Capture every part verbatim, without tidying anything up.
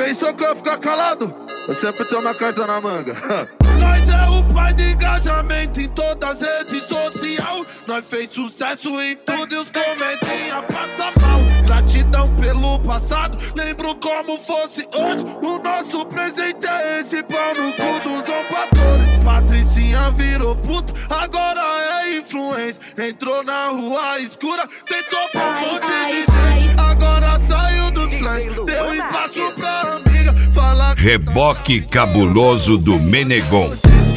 Pensou que eu ia ficar calado? Eu sempre tenho uma carta na manga. Nós é o pai de engajamento em todas as redes sociais. Nós fez sucesso em tudo e os comentinhos passam mal. Gratidão pelo passado, lembro como fosse hoje. O nosso presente é esse, pau no cu dos zombadores. Patricinha virou puto, agora é influência. Entrou na rua escura, sentou pra um monte de gente. Agora saiu do flash, deu espaço pra amiga. Fala Reboque cabuloso do Menegon.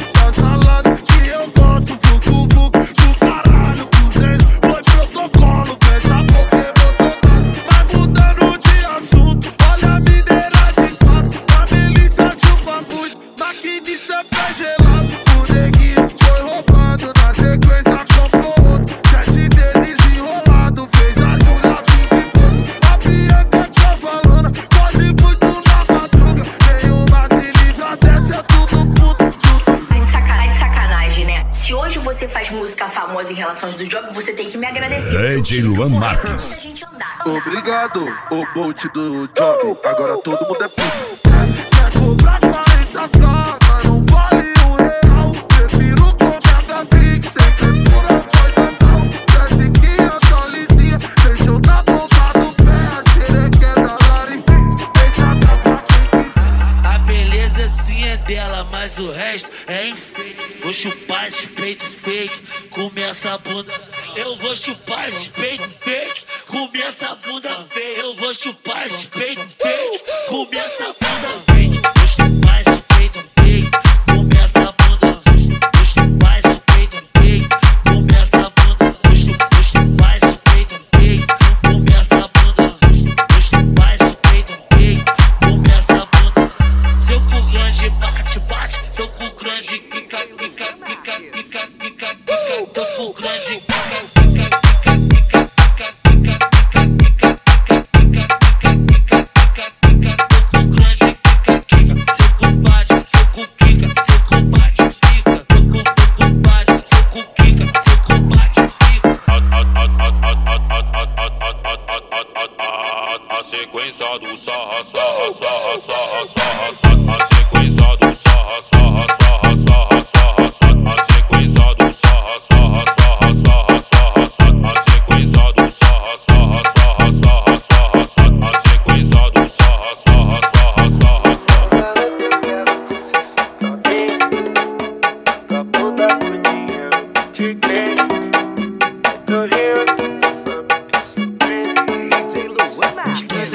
Em relações do job, você tem que me agradecer. D J Luan Marques. Obrigado, o Bolt do job. Agora todo mundo é puto. Quer cobrar quarenta k, mas não vale um real. Prefiro comprar da Pix, sem frescura, faz anal. Desce que eu sou lisinha, deixou na ponta do pé. A xerequinha da Lari, deixa dar pra quem quiser. A beleza sim é dela, mas o resto é enfeite. Vou chupar esse peito fake, comer essa bunda. Eu vou chupar esse peito fake, comer essa bunda feia. Eu vou chupar esse peito fake, comer essa bunda fake. Vou chupar esse peito fake, comer essa bunda. Vou chupar esse peito fake, comer essa bunda. Vou chupar esse peito fake, comer essa bunda. Vou chupar esse peito fake, comer essa bunda. Seu cu grande bate, bate, seu cu grande quica, quica, quica, quica, quica, quica. Teu cu grande quica, quica, quica, quica, quica, quica, quica, quica, quica, quica, quica, quica, quica. Teu cu grande quica, quica. Seu cu bate, seu cu quica, seu cu bate, fica. Teu cu, teu cu bate, seu cu quica, seu cu bate, fica. A sequência do sarra, sarra, sarra, sarra, sarra, sarra. A sequência do sarra, sarra, sarra, sarra, sarra, sarra. A sequência do sarra, sarra, sarra, sarra, sarra, sarra. A sequência do sarra, sarra, sarra, sarra, sarra, sarra. A sequência do sarra, sarra, sarra, sarra, sarra. Com a bunda com dinheiro, te creio. Do Rio, D J Luan Marques.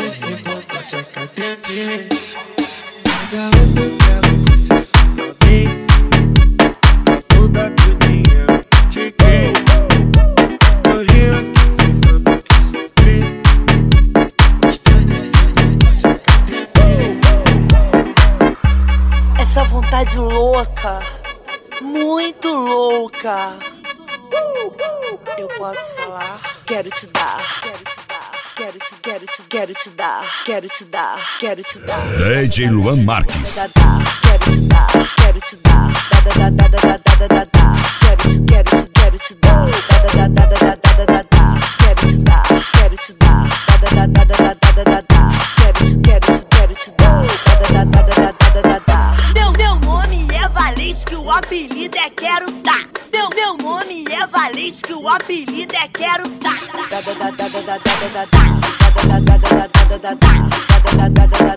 Essa vontade louca, muito louca. Eu posso falar? Quero te dar, quero te dar, quero te, quero te, quero te dar, quero te dar, quero te dar. D J Luan Marques. Quero te dar, quero te dar, da da da da da da da da. Quero te, quero te, quero te dar, da da da da da da da da. Quero te dar, quero te dar, da da da da da da da da. Quero te, quero te, quero te dar, da da da da da da da. Meu meu nome é Valente, que o apelido é Quero Dar. Meu meu nome é Valente, que o apelido é Quero Dar. Da da da da da da da da da da da da da da da da da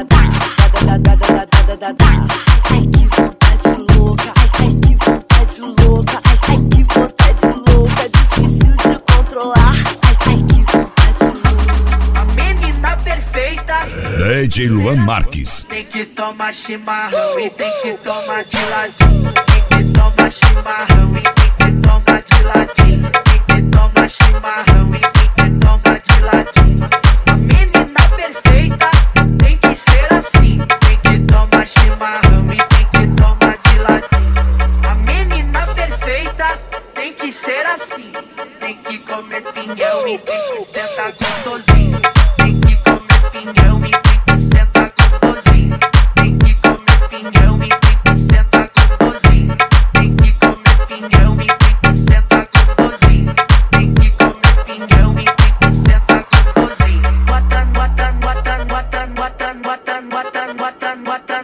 da da. Ai que vontade louca, ai que vontade louca, ai que vontade louca, difícil de controlar. Ai que vontade louca. A menina perfeita D J Luan Marques. tem que tomar chimarrão e tem que tomar de ladinho. Tem que tomar chimarrão e tem que tomar de ladinho. Tem que tomar chimarrão e tem que tomar de ladinho. A menina perfeita tem que ser assim. Tem que tomar chimarrão e tem que tomar de ladinho. A menina perfeita tem que ser assim. Tem que comer pinhão e tem que sentar gostosinho. Tem que comer pinhão e tem que sentar gostosinho. Tem que comer pinhão e tem que sentar gostosinho. Tem que comer pinhão e tem que sentar gostosinho. Tem que comer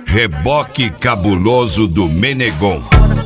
Reboque cabuloso do Menegon.